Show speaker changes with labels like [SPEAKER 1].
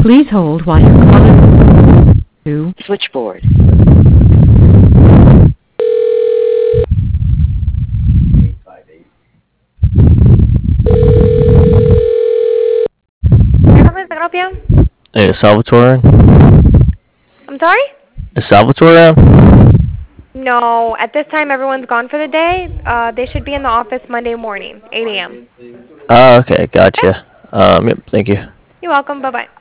[SPEAKER 1] Please hold while your call is to
[SPEAKER 2] Switchboard.
[SPEAKER 3] Can I help you?
[SPEAKER 4] Hey, is Salvatore?
[SPEAKER 3] I'm sorry?
[SPEAKER 4] Is Salvatore?
[SPEAKER 3] No, at this time everyone's gone for the day. They should be in the office Monday morning, 8 a.m.
[SPEAKER 4] Oh, okay, gotcha. Yep, thank you.
[SPEAKER 3] You're welcome. Bye-bye.